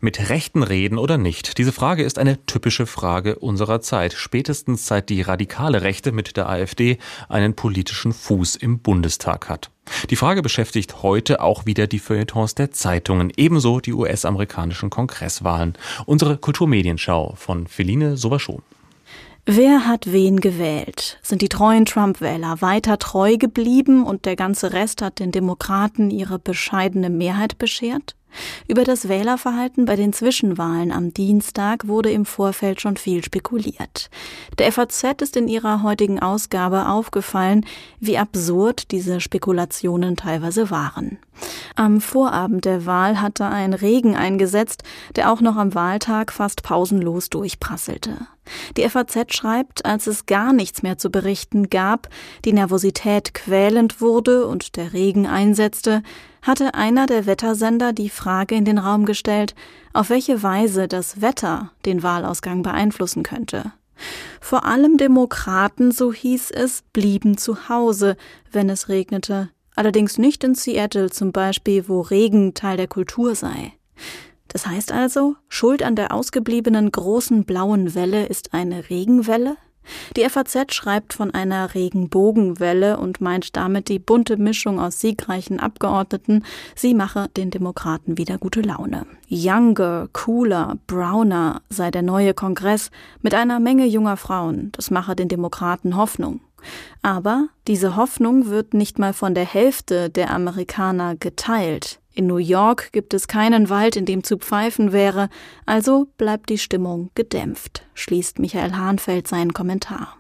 Mit Rechten reden oder nicht? Diese Frage ist eine typische Frage unserer Zeit. Spätestens seit die radikale Rechte mit der AfD einen politischen Fuß im Bundestag hat. Die Frage beschäftigt heute auch wieder die Feuilletons der Zeitungen, ebenso die US-amerikanischen Kongresswahlen. Unsere Kulturmedienschau von Feline Sowaschon. Wer hat wen gewählt? Sind die treuen Trump-Wähler weiter treu geblieben und der ganze Rest hat den Demokraten ihre bescheidene Mehrheit beschert? Über das Wählerverhalten bei den Zwischenwahlen am Dienstag wurde im Vorfeld schon viel spekuliert. Der FAZ ist in ihrer heutigen Ausgabe aufgefallen, wie absurd diese Spekulationen teilweise waren. Am Vorabend der Wahl hatte ein Regen eingesetzt, der auch noch am Wahltag fast pausenlos durchprasselte. Die FAZ schreibt, als es gar nichts mehr zu berichten gab, die Nervosität quälend wurde und der Regen einsetzte, hatte einer der Wettersender die Frage in den Raum gestellt, auf welche Weise das Wetter den Wahlausgang beeinflussen könnte. Vor allem Demokraten, so hieß es, blieben zu Hause, wenn es regnete. Allerdings nicht in Seattle zum Beispiel, wo Regen Teil der Kultur sei. Das heißt also, Schuld an der ausgebliebenen großen blauen Welle ist eine Regenwelle? Die FAZ schreibt von einer Regenbogenwelle und meint damit die bunte Mischung aus siegreichen Abgeordneten. Sie mache den Demokraten wieder gute Laune. Younger, cooler, browner sei der neue Kongress mit einer Menge junger Frauen. Das mache den Demokraten Hoffnung. Aber diese Hoffnung wird nicht mal von der Hälfte der Amerikaner geteilt. In New York gibt es keinen Wald, in dem zu pfeifen wäre, also bleibt die Stimmung gedämpft, schließt Michael Hahnfeld seinen Kommentar.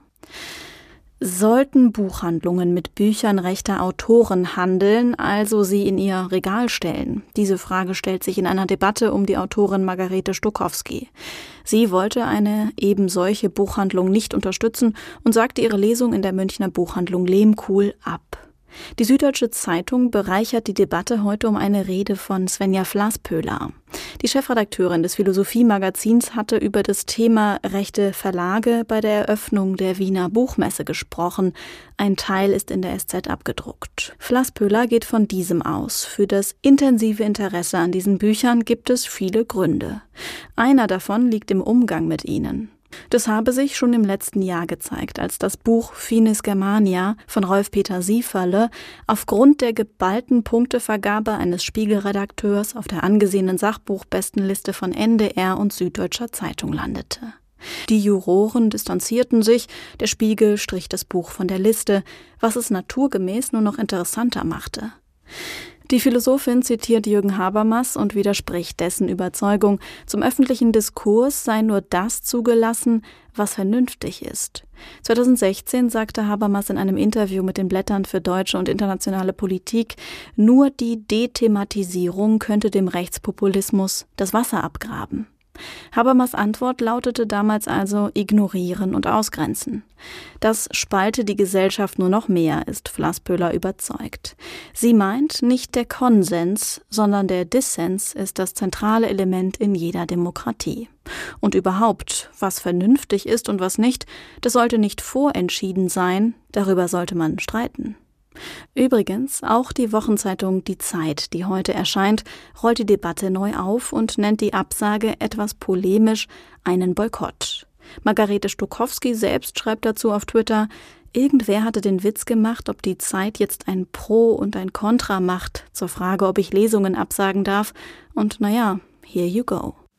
Sollten Buchhandlungen mit Büchern rechter Autoren handeln, also sie in ihr Regal stellen? Diese Frage stellt sich in einer Debatte um die Autorin Margarete Stokowski. Sie wollte eine eben solche Buchhandlung nicht unterstützen und sagte ihre Lesung in der Münchner Buchhandlung Lehmkuhl ab. Die Süddeutsche Zeitung bereichert die Debatte heute um eine Rede von Svenja Vlaspöhler. Die Chefredakteurin des Philosophie-Magazins hatte über das Thema rechte Verlage bei der Eröffnung der Wiener Buchmesse gesprochen. Ein Teil ist in der SZ abgedruckt. Vlaspöhler geht von diesem aus. Für das intensive Interesse an diesen Büchern gibt es viele Gründe. Einer davon liegt im Umgang mit ihnen. Das habe sich schon im letzten Jahr gezeigt, als das Buch Finis Germania von Rolf-Peter Sieferle aufgrund der geballten Punktevergabe eines Spiegelredakteurs auf der angesehenen Sachbuchbestenliste von NDR und Süddeutscher Zeitung landete. Die Juroren distanzierten sich, der Spiegel strich das Buch von der Liste, was es naturgemäß nur noch interessanter machte. Die Philosophin zitiert Jürgen Habermas und widerspricht dessen Überzeugung, zum öffentlichen Diskurs sei nur das zugelassen, was vernünftig ist. 2016 sagte Habermas in einem Interview mit den Blättern für deutsche und internationale Politik, nur die Dethematisierung könnte dem Rechtspopulismus das Wasser abgraben. Habermas' Antwort lautete damals also ignorieren und ausgrenzen. Das spalte die Gesellschaft nur noch mehr, ist Vlaspöhler überzeugt. Sie meint, nicht der Konsens, sondern der Dissens ist das zentrale Element in jeder Demokratie. Und überhaupt, was vernünftig ist und was nicht, das sollte nicht vorentschieden sein, darüber sollte man streiten. Übrigens, auch die Wochenzeitung Die Zeit, die heute erscheint, rollt die Debatte neu auf und nennt die Absage etwas polemisch einen Boykott. Margarete Stokowski selbst schreibt dazu auf Twitter, irgendwer hatte den Witz gemacht, ob die Zeit jetzt ein Pro und ein Contra macht zur Frage, ob ich Lesungen absagen darf. Und naja, here you go.